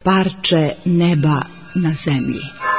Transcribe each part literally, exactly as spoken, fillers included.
Parče neba na zemlji.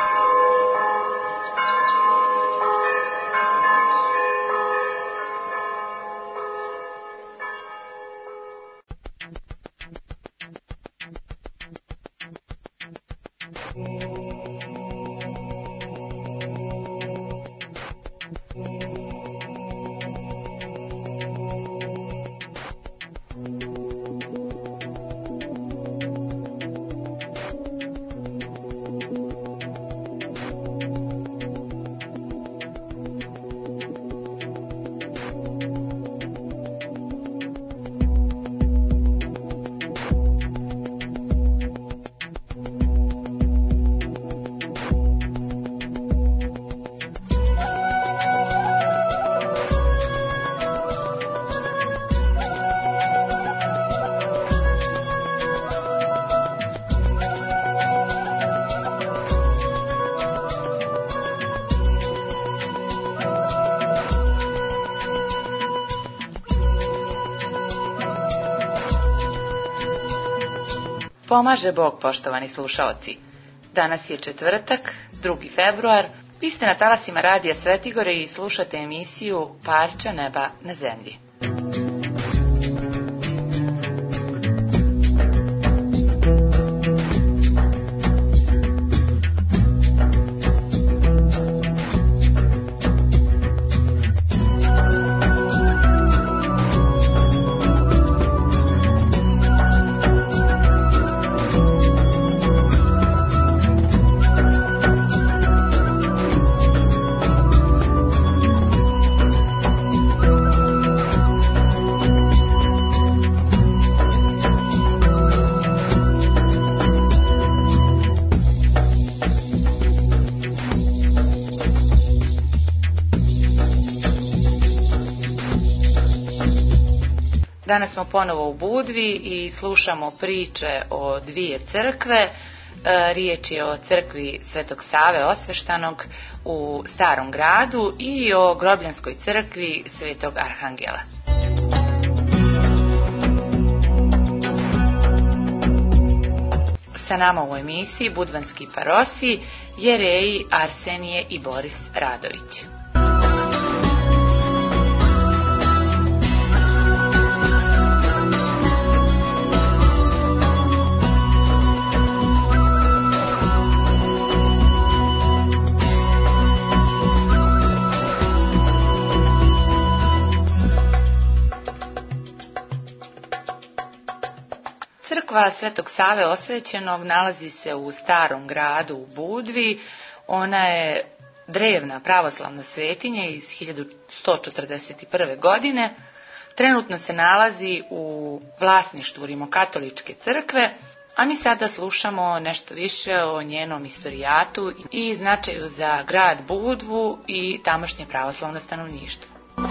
Pomaže Bog, poštovani slušaoci. Danas je četvrtak, drugi februar. Vi ste na talasima Radija Svetigore i slušate emisiju Parče neba na zemlji. Danas smo ponovo u Budvi i slušamo priče o dvije crkve. Riječ je o crkvi Svetog Save Osveštanog u Starom gradu i o Grobljanskoj crkvi Svetog Arhangela. Sa nama u emisiji budvanski parosi, jereji Arsenije i Boris Radović. Crkva Svetog Save Osvećenog nalazi se u Starom gradu u Budvi. Ona je drevna pravoslavna svetinja iz hiljadu sto četrdeset prve. godine. Trenutno se nalazi u vlasništvu Rimokatoličke crkve, a mi sada slušamo nešto više o njenom istorijatu i značaju za grad Budvu i tamošnje pravoslavno stanovništvo.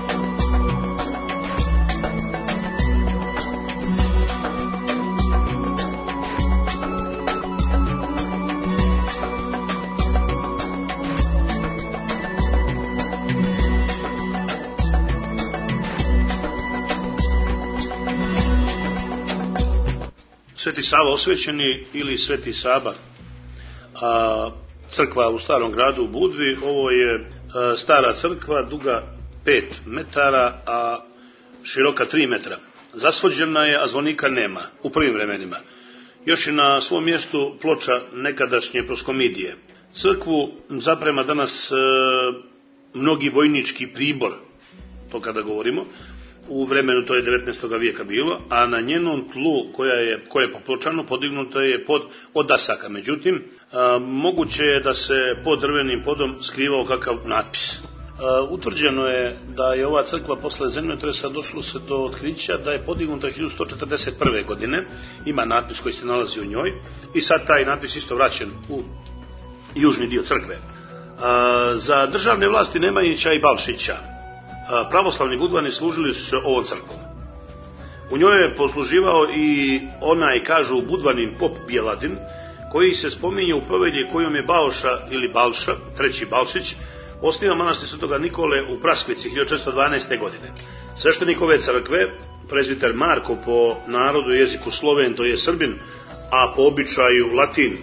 Sveti Sava Osvećeni ili Sveti Saba, a, crkva u Starom gradu u Budvi. Ovo je a, stara crkva, duga pet metara, a široka tri metra. Zasvođena je, a zvonika nema u prvim vremenima. Još je na svom mjestu ploča nekadašnje proskomidije. Crkvu zaprema danas a, mnogi vojnički pribor, to kada govorimo. U vremenu to je devetnaestog vijeka bilo, a na njenom tlu koja je, koja je popločano podignuto je pod odasaka. Međutim, a, moguće je da se pod drvenim podom skrivao kakav natpis. A, utvrđeno je da je ova crkva posle zemljotresa došlo se do otkrića da je podignuta hiljadu sto četrdeset prve. godine. Ima natpis koji se nalazi u njoj i sad taj natpis isto vraćen u južni dio crkve. A, za državne vlasti Nemanjića i Balšića pravoslavni budvani služili su se ovom crkvom. U njoj je posluživao i onaj, kažu, budvanin pop Bjeladin, koji se spominje u povelji kojom je Balša ili Balša, treći Balšić, osniva manastir Svetoga Nikole u Praskvici hiljadu četiristo dvanaeste. godine. Sveštenik ove crkve, prezbiter Marko, po narodu i jeziku Sloven, to je Srbin, a po običaju latin.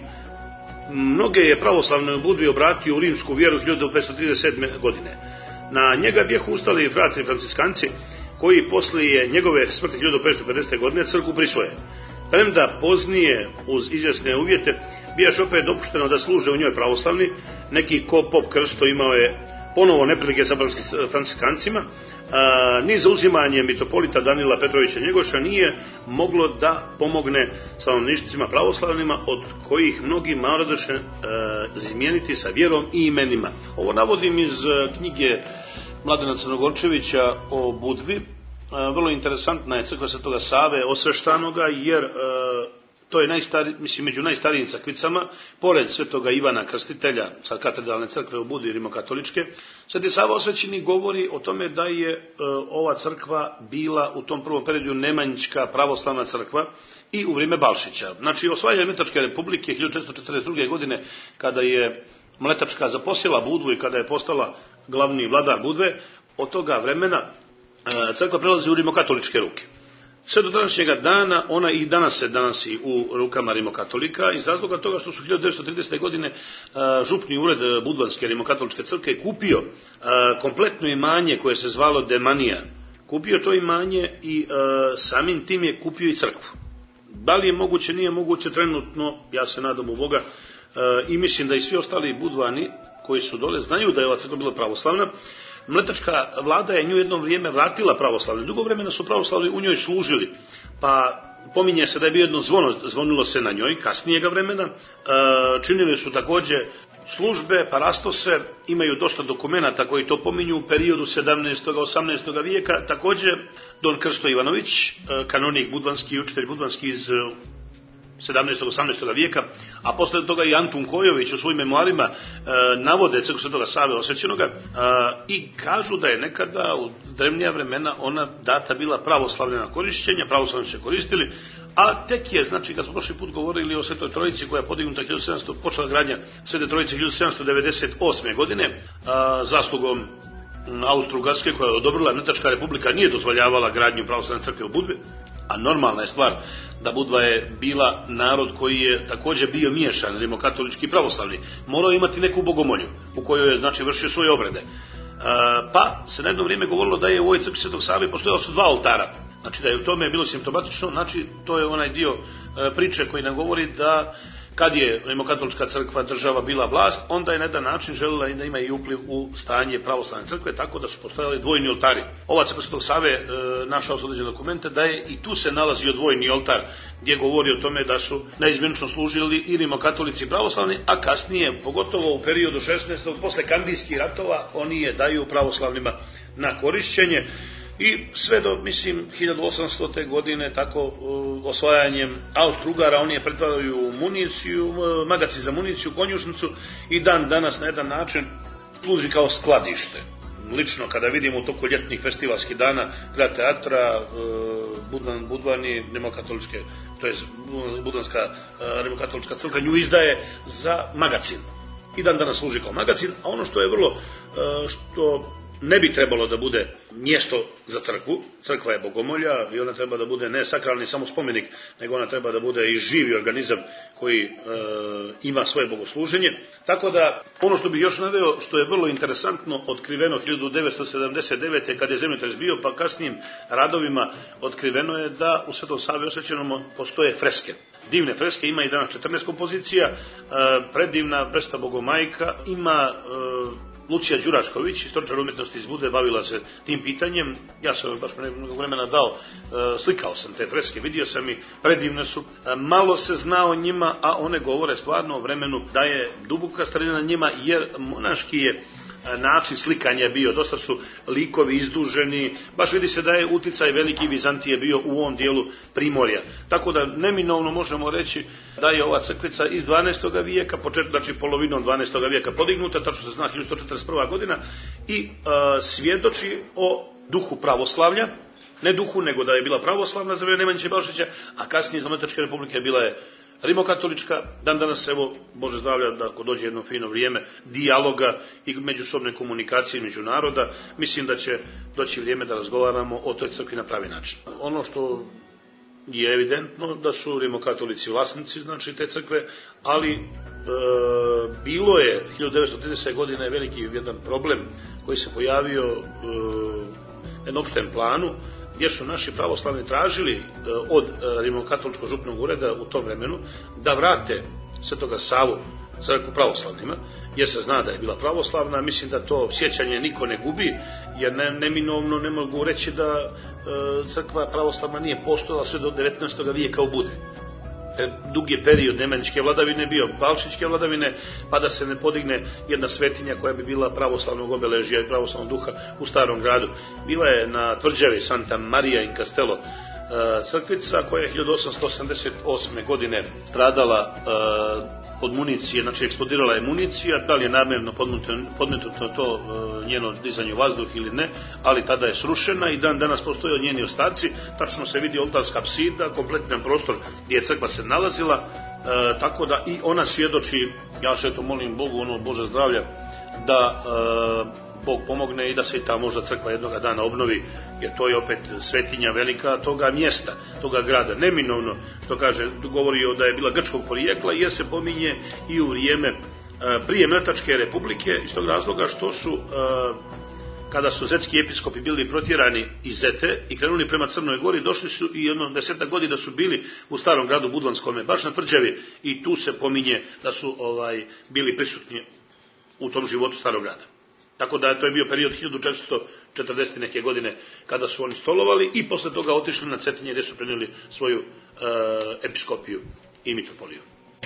Mnoge je pravoslavne Budvi obratio u rimsku vjeru hiljadu petsto trideset sedme. godine. Na njega bijehu ustali frati franciskanci, koji poslije njegove smrti hiljadu petsto pedesete. godine crkvu prisvoje. Premda poznije, uz izvjesne uvjete, bijaš opet dopušteno da služe u njoj pravoslavni, neki ko pop Krsto imao je ponovo neprilike sa franciskancima, a, ni zauzimanje mitropolita Danila Petrovića Njegoša nije moglo da pomogne stanovništvima pravoslavnima, od kojih mnogi malodoše izmijeniti sa vjerom i imenima. Ovo navodim iz knjige Mladena Crnogorčevića o Budvi. Vrlo interesantna je crkva Svetoga Save osveštanoga, jer e, to je najstari, mislim, među najstarijim crkvicama, pored Svetoga Ivana Krstitelja sa katedralne crkve u Budvi rimokatoličke. Sveti Sava osvećeni govori o tome da je e, ova crkva bila u tom prvom periodu nemanjička pravoslavna crkva i u vrijeme Balšića. Znači, osvajanje Mletačke republike hiljadu četiristo četrdeset druge. godine, kada je Mletačka zaposjela Budvu i kada je postala glavni vladar Budve, od toga vremena crkva prelazi u rimokatoličke ruke. Sve do današnjega dana ona i danas se danosi u rukama rimokatolika, iz razloga toga što su hiljadu devetsto tridesete. godine župni ured Budvanske rimokatoličke crkve kupio kompletno imanje koje se zvalo Demanija. Kupio to imanje i samim tim je kupio i crkvu. Da li je moguće, nije moguće trenutno, ja se nadam u Boga, i mislim da i svi ostali Budvani koji su dole znaju da je ova crkva bila pravoslavna. Mletačka vlada je nju jedno vrijeme vratila pravoslavlje. Dugo vremena su pravoslavni u njoj služili, pa pominje se da je bio jedno zvono, zvonilo se na njoj, kasnijega vremena. E, činili su također službe, parastose, imaju dosta dokumenata koji to pominju u periodu sedamnaestog. osamnaestog. vijeka. Također Don Krsto Ivanović, kanonik budvanski, učitelj budvanski iz sedamnaestog. osamnaestog. vijeka, a posle toga i Antun Kojović u svojim memoarima e, navode crkvu Svetoga Save osvećenoga e, i kažu da je nekada u drevnija vremena ona data bila pravoslavljena korišćenja, pravoslavni se koristili, a tek je, znači, kad smo prošli put govorili o Svetoj Trojici koja je podignuta hiljadu sedamsto, počela gradnja Svete Trojice hiljadu sedamsto devedeset osme. godine, e, zaslugom Austro-Ugarske, koja je odobrila, Mletačka republika nije dozvoljavala gradnju pravoslavne crkve u Budvi, a normalna je stvar da Budva je bila narod koji je također bio miješan, rimokatolički i pravoslavni. Morao imati neku bogomolju u kojoj je, znači, vršio svoje obrede. E, pa se na jedno vrijeme govorilo da je u ovoj crkvi Svetog Save postojalo su dva oltara. Znači da je u tome bilo simptomatično, znači to je onaj dio e, priče koji nam govori da kad je rimokatolička crkva država bila vlast, onda je na jedan način željela da ima i upliv u stanje pravoslavne crkve, tako da su postojali dvojni oltari. Ova crkva Svetog Save e, našao su određene dokumente da je i tu se nalazio dvojni oltar, gdje govori o tome da su neizmjenično služili i rimokatolici i pravoslavni, a kasnije, pogotovo u periodu šesnaestog. posle Kandijskih ratova, oni je daju pravoslavnima na korišćenje. I sve do, mislim, hiljadu osamstote. godine, tako uh, osvajanjem Austro-Ugara, oni je pretvaraju u municiju, uh, magacin za municiju, konjušnicu, i dan danas na jedan način služi kao skladište. Lično, kada vidimo u toku ljetnih festivalskih dana grad teatra, uh, Budvan, Budvani, rimokatoličke, to je Budvanska uh, rimokatolička crkva nju izdaje za magacin. I dan danas služi kao magacin, a ono što je vrlo, uh, što ne bi trebalo da bude mjesto za crkvu. Crkva je bogomolja i ona treba da bude ne sakralni samo spomenik, nego ona treba da bude i živi organizam koji e, ima svoje bogosluženje. Tako da, ono što bih još naveo, što je vrlo interesantno, otkriveno hiljadu devetsto sedamdeset devete. kad je zemljotres bio, pa kasnijim radovima otkriveno je da u Svetom Savi osvećenom postoje freske. Divne freske, ima i danas četrnaest kompozicija, e, predivna Presta Bogomajka, ima e, Lucija Đurašković, istoričar umjetnosti iz Budve, bavila se tim pitanjem. Ja sam baš mnogo vremena dao, e, slikao sam te freske, vidio sam i predivne su. E, malo se zna o njima, a one govore stvarno o vremenu da je duboka starina na njima, jer monaški je način slikanja bio, dosta su likovi izduženi, baš vidi se da je uticaj veliki Vizantije bio u ovom dijelu Primorja. Tako da neminovno možemo reći da je ova crkvica iz dvanaestog. vijeka, počet, znači polovinom dvanaestog. vijeka podignuta, tačno se zna hiljadu sto četrdeset prva. godina, i a, svjedoči o duhu pravoslavlja, ne duhu, nego da je bila pravoslavna za vrijeme Nemanjića i Balšića, a kasnije za Mletačke republike bila je rimokatolička. Dan danas, evo, Bože zdravlja, da ako dođe jedno fino vrijeme dijaloga i međusobne komunikacije među naroda, mislim da će doći vrijeme da razgovaramo o toj crkvi na pravi način. Ono što je evidentno da su rimokatolici vlasnici, znači, te crkve, ali e, bilo je hiljadu devetsto tridesete godine veliki jedan problem koji se pojavio e, na opštem planu, gdje su naši pravoslavni tražili e, od rimokatoličkog župnog ureda u tom vremenu da vrate Svetoga Savu crkvu pravoslavnima, jer se zna da je bila pravoslavna. Mislim da to sjećanje niko ne gubi, jer ne, neminovno ne mogu reći da e, crkva pravoslavna nije postojala sve do devetnaestog vijeka u Budvi. Dug je period nemanjičke vladavine bio balšičke vladavine, pa da se ne podigne jedna svetinja koja bi bila pravoslavnog obeležja i pravoslavnog duha u Starom gradu. Bila je na tvrđavi Santa Maria in Castello crkvica koja je hiljadu osamsto osamdeset osme godine stradala od municije, znači eksplodirala je municija, da li je namjerno podmetnuto to njeno dizanje u vazduh ili ne, ali tada je srušena i dan danas postoje njeni ostaci, tačno se vidi oltarska apsida, kompletan prostor gdje je crkva se nalazila, e, tako da i ona svjedoči, ja se to molim Bogu, ono Bože zdravlja, da e, Bog pomogne i da se i ta možda crkva jednoga dana obnovi, jer to je opet svetinja velika toga mjesta, toga grada. Neminovno, što kaže, govori da je bila grčkog porijekla, jer se pominje i u vrijeme prije Mletačke republike, iz tog razloga što su, kada su zetski episkopi bili protjerani iz Zete i krenuli prema Crnoj Gori, došli su i jedno desetak godina su bili u Starom gradu Budvanskome, baš na tvrđavi, i tu se pominje da su ovaj, bili prisutni u tom životu Starog grada. Tako da to je bio period hiljadu četiristo četrdeset neke godine kada su oni stolovali i posle toga otišli na Cetinje gdje su prenijeli svoju e, episkopiju i mitropoliju.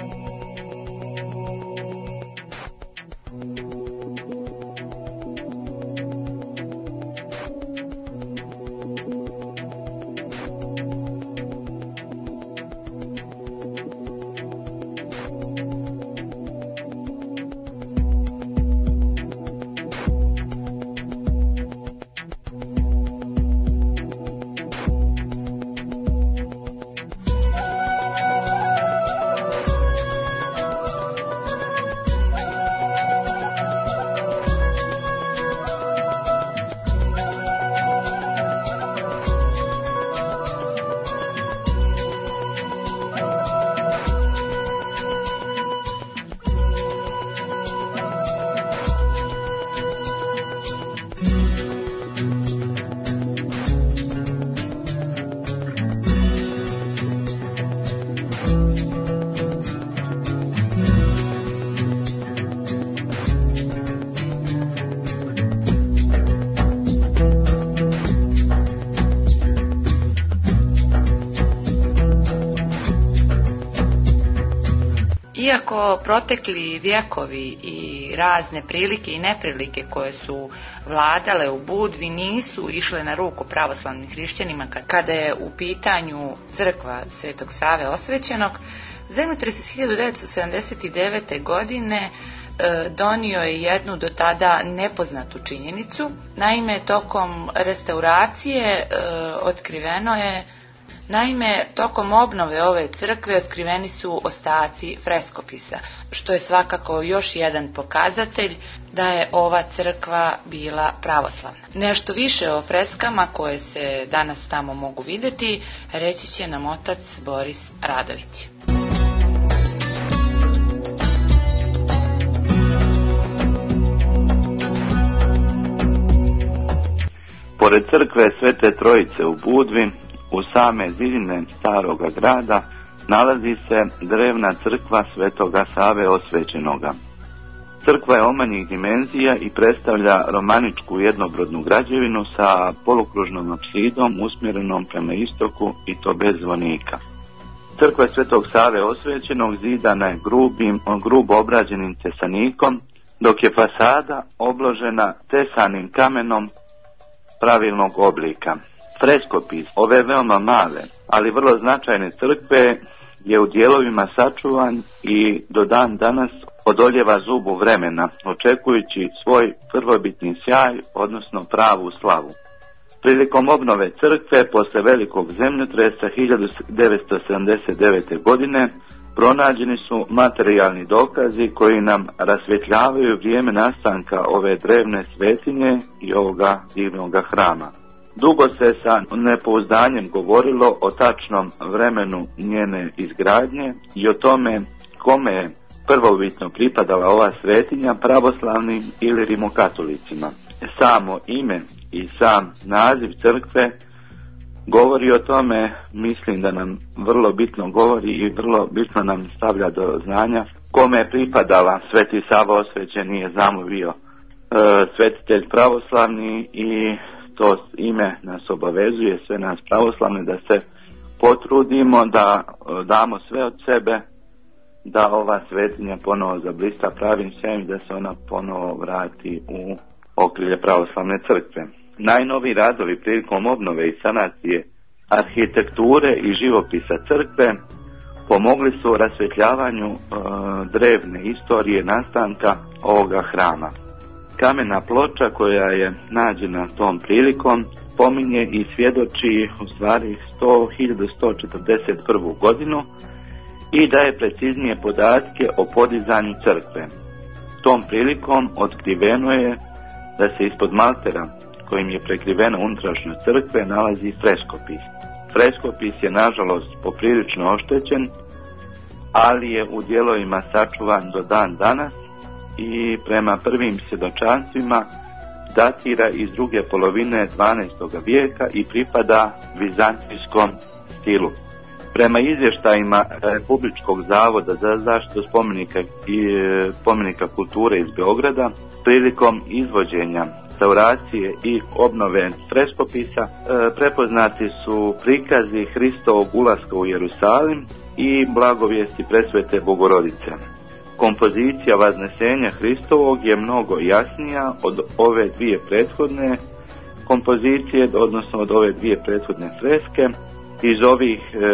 Iako protekli vjekovi i razne prilike i neprilike koje su vladale u Budvi nisu išle na ruku pravoslavnim hrišćanima kada je u pitanju crkva Svetog Save Osvećenog, zemljotres iz hiljadu devetsto sedamdeset devete. godine e, donio je jednu do tada nepoznatu činjenicu. Naime, tokom restauracije e, otkriveno je Naime, tokom obnove ove crkve otkriveni su ostaci freskopisa, što je svakako još jedan pokazatelj da je ova crkva bila pravoslavna. Nešto više o freskama koje se danas tamo mogu vidjeti reći će nam otac Boris Radović. Pored crkve Svete Trojice u Budvi, u same zidine staroga grada, nalazi se drevna crkva Svetoga Save Osvećenoga. Crkva je omanjih dimenzija i predstavlja romaničku jednobrodnu građevinu sa polukružnom apsidom usmjerenom prema istoku i to bez zvonika. Crkva Svetog Save Osvećenog zidana je grubim, grubo obrađenim tesanikom, dok je fasada obložena tesanim kamenom pravilnog oblika. Freskopis ove veoma male, ali vrlo značajne crkve je u dijelovima sačuvan i do dan danas odoljeva zubu vremena, očekujući svoj prvobitni sjaj, odnosno pravu slavu. Prilikom obnove crkve posle velikog zemljotresa hiljadu devetsto sedamdeset devete. godine pronađeni su materijalni dokazi koji nam rasvjetljavaju vrijeme nastanka ove drevne svetinje i ovoga divnog hrama. Dugo se sa nepouzdanjem govorilo o tačnom vremenu njene izgradnje i o tome kome je prvobitno pripadala ova svetinja, pravoslavnim ili rimokatolicima. Samo ime i sam naziv crkve govori o tome, mislim da nam vrlo bitno govori i vrlo bitno nam stavlja do znanja kome je pripadala. Sveti Sava Osvećeni je znamo bio e, svetitelj pravoslavni i to ime nas obavezuje, sve nas pravoslavne, da se potrudimo, da e, damo sve od sebe, da ova svetinja ponovo zablista pravim sjajem, da se ona ponovo vrati u okrilje pravoslavne crkve. Najnoviji radovi prilikom obnove i sanacije arhitekture i živopisa crkve pomogli su rasvjetljavanju e, drevne istorije nastanka ovoga hrama. Kamena ploča koja je nađena tom prilikom pominje i svjedoči u stvari hiljadu sto četrdeset prvu godinu i daje preciznije podatke o podizanju crkve. Tom prilikom otkriveno je da se ispod maltera kojim je prekrivena unutrašnjost crkve nalazi freskopis. Freskopis je nažalost poprilično oštećen, ali je u dijelovima sačuvan do dan danas i prema prvim svjedočanstvima datira iz druge polovine dvanaestog vijeka i pripada vizantijskom stilu. Prema izvještajima Republičkog zavoda za zaštitu spomenika i spomenika kulture iz Beograda, prilikom izvođenja restauracije i obnove freskopisa prepoznati su prikazi Hristovog ulaska u Jerusalim i blagovijesti presvete Bogorodice. Kompozicija Vaznesenja Hristovog je mnogo jasnija od ove dvije prethodne kompozicije, odnosno od ove dvije prethodne freske. Iz ovih, e,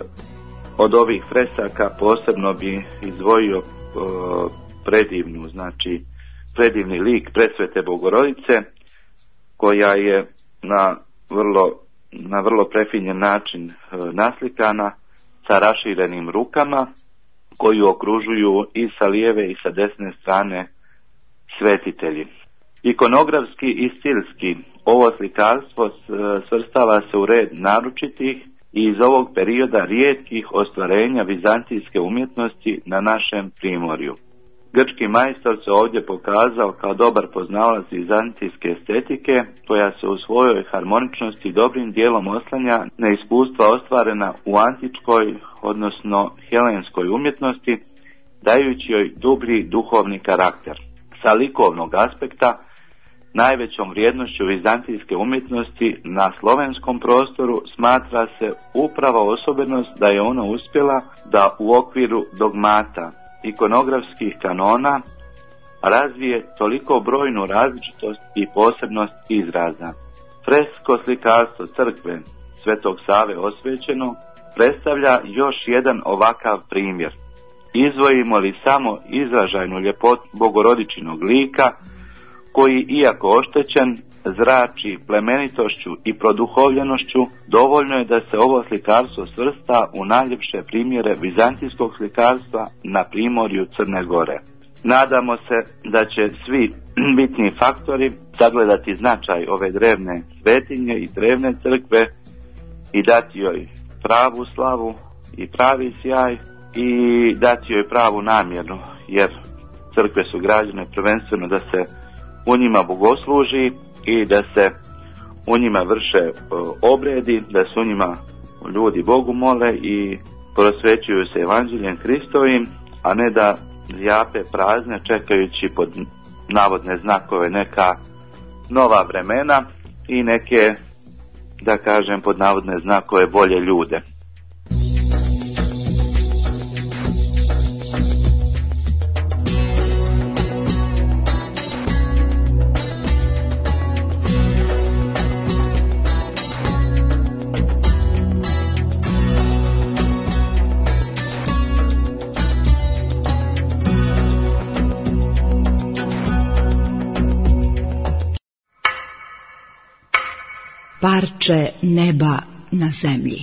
od ovih fresaka posebno bi izdvojio e, predivnu, znači predivni lik presvete Bogorodice, koja je na vrlo, na vrlo prefinjen način e, naslikana sa raširenim rukama, koju okružuju i sa lijeve i sa desne strane svetitelji. Ikonografski i stilski ovo slikarstvo svrstava se u red naročitih i iz ovog perioda rijetkih ostvarenja vizantijske umjetnosti na našem primorju. Grčki majstor se ovdje pokazao kao dobar poznavalac vizantijske estetike, koja se u svojoj harmoničnosti dobrim dijelom oslanja na iskustva ostvarena u antičkoj, odnosno helenskoj umjetnosti, dajući joj dublji duhovni karakter. Sa likovnog aspekta, najvećom vrijednošću vizantijske umjetnosti na slovenskom prostoru smatra se upravo osobenost da je ona uspjela da u okviru dogmata ikonografskih kanona razvije toliko brojnu različitost i posebnost izraza. Fresko slikarstvo crkve Svetog Save Osvećenog predstavlja još jedan ovakav primjer. Izdvojimo li samo izražajnu ljepotu Bogorodičinog lika, koji, iako oštećen, zrači plemenitošću i produhovljenošću, dovoljno je da se ovo slikarstvo svrsta u najljepše primjere vizantijskog slikarstva na primorju Crne Gore. Nadamo se da će svi bitni faktori sagledati značaj ove drevne svetinje i drevne crkve i dati joj pravu slavu i pravi sjaj i dati joj pravu namjeru, jer crkve su građene prvenstveno da se u njima bogosluži i da se u njima vrše obredi, da se u njima ljudi Bogu mole i prosvećuju se evanđeljem Hristovim, a ne da zjape prazne čekajući pod navodne znakove neka nova vremena i neke, da kažem, pod navodne znakove bolje ljude. Parče neba na zemlji.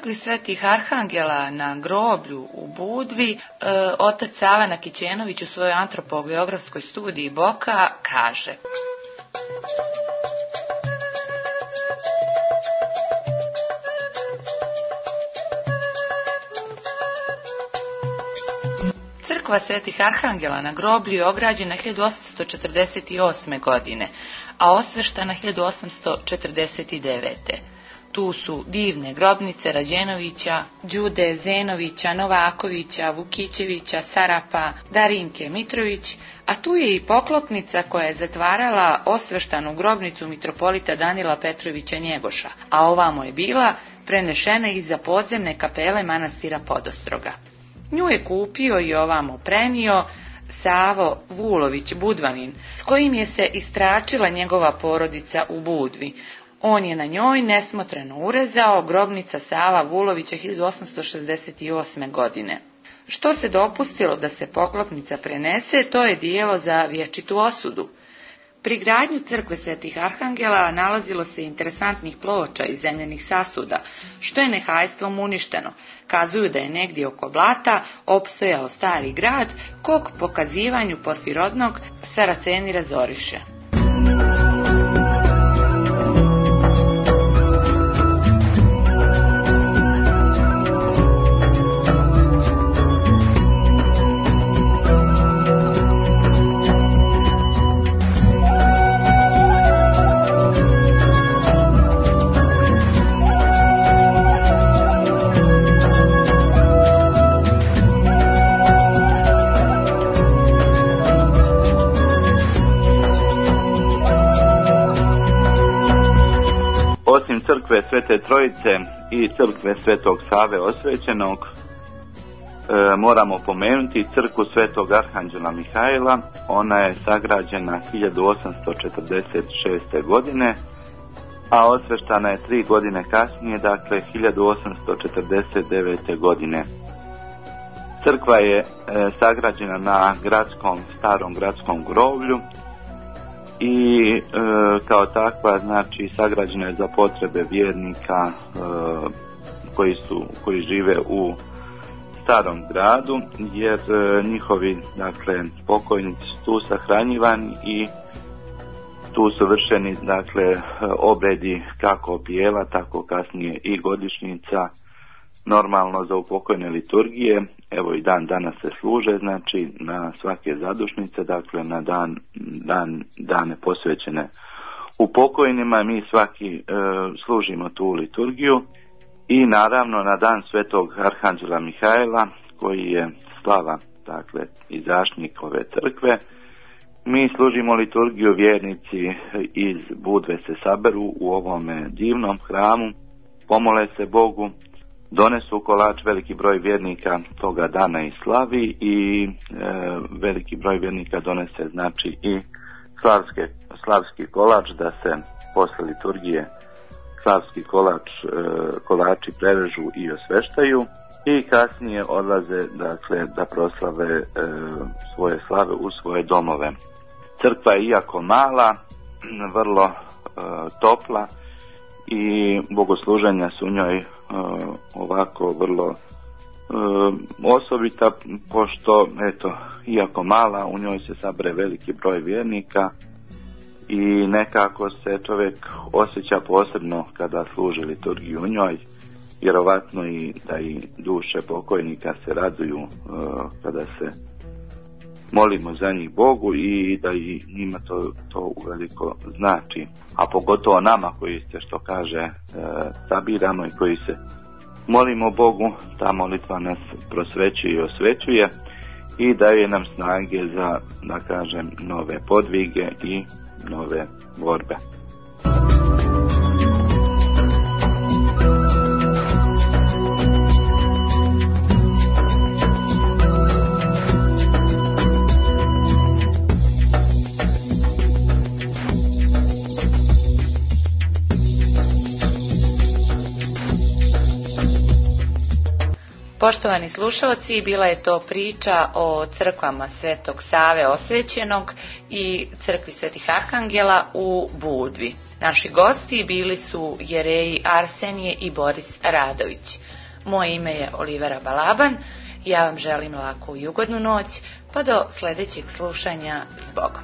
crkvi Svetih Arhangela na groblju u Budvi e, otac Sava Nakićenović u svojoj antropogeografskoj studiji Boka kaže: Crkva Svetih Arhangela na groblju je ograđena hiljadu osamsto četrdeset osme. godine, a osveštana hiljadu osamsto četrdeset devete. Tu su divne grobnice Rađenovića, Đude Zenovića, Novakovića, Vukićevića, Sarapa, Darinke Mitrović, a tu je i poklopnica koja je zatvarala osveštanu grobnicu mitropolita Danila Petrovića Njegoša, a ovamo je bila prenešena iza podzemne kapele manastira Podostroga. Nju je kupio i ovamo prenio Savo Vulović Budvanin, s kojim je se istračila njegova porodica u Budvi. On je na njoj nesmotreno urezao grobnica Sava Vulovića hiljadu osamsto šezdeset osme. godine. Što se dopustilo da se poklopnica prenese, to je dijelo za vječitu osudu. Pri gradnju crkve Svetih Arhangela nalazilo se interesantnih ploča i zemljenih sasuda, što je nehajstvom uništeno. Kazuju da je negdje oko Blata opstojao stari grad, kog pokazivanju Porfirodnog Saraceni razoriše. Osim crkve Svete Trojice i crkve Svetog Save Osvećenog, e, moramo pomenuti crkvu Svetog Arhanđela Mihajla. Ona je sagrađena hiljadu osamsto četrdeset šeste. godine, a osveštana je tri godine kasnije, dakle hiljadu osamsto četrdeset devete. godine. Crkva je e, sagrađena na gradskom, starom gradskom groblju i e, kao takva, znači, sagrađena je za potrebe vjernika e, koji su koji žive u starom gradu, jer e, njihovi, dakle, pokojnici su tu sahranjivani i tu su vršeni, dakle, obredi kako bijela, tako kasnije i godišnjica, normalno za upokojne liturgije. Evo i dan danas se služe, znači na svake zadušnice, dakle na dan, dan dane posvećene upokojnima, mi svaki e, služimo tu liturgiju. I naravno na dan Svetog Arhanđela Mihajla, koji je slava, dakle, izašnik ove crkve, mi služimo liturgiju, vjernici iz Budve se saberu u ovome divnom hramu, pomole se Bogu, donesu kolač, veliki broj vjernika toga dana i slavi i e, veliki broj vjernika donese, znači, i slavske, slavski kolač, da se posle liturgije slavski kolač, e, kolači prerežu i osveštaju i kasnije odlaze, dakle, da proslave e, svoje slave u svoje domove. Crkva je iako mala, vrlo e, topla i bogosluženja su u njoj e, ovako vrlo e, osobita, pošto, eto, iako mala, u njoj se sabre veliki broj vjernika i nekako se čovjek osjeća posebno kada služi liturgiju u njoj. Vjerovatno i da i duše pokojnika se raduju e, kada se molimo za njih Bogu i da i njima to, to uveliko znači. A pogotovo nama koji se, što kaže, e, sabiramo i koji se molimo Bogu, ta molitva nas prosvećuje i osvećuje i daje nam snage za, da kažem, nove podvige i nove borbe. Poštovani slušalci, bila je to priča o crkvama Svetog Save Osvećenog i crkvi Svetih Arhangela u Budvi. Naši gosti bili su jereji Arsenije i Boris Radović. Moje ime je Olivera Balaban, ja vam želim laku i ugodnu noć, pa do sljedećeg slušanja, zbogom.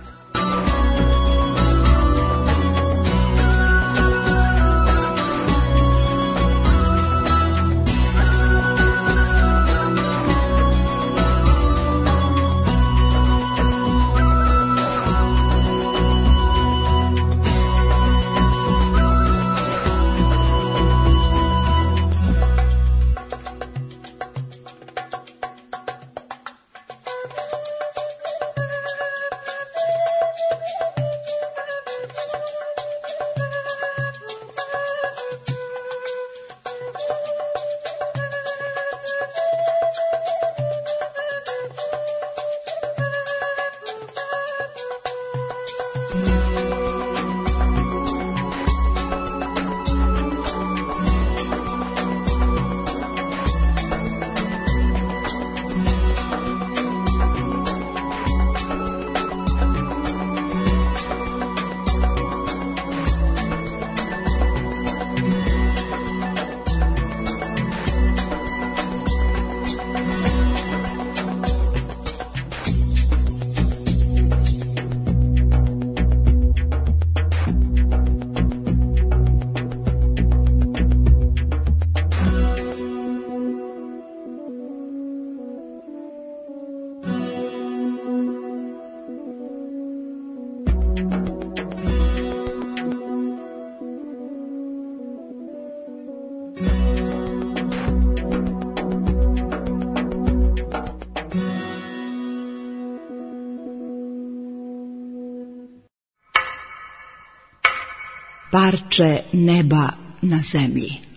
Parče neba na zemlji.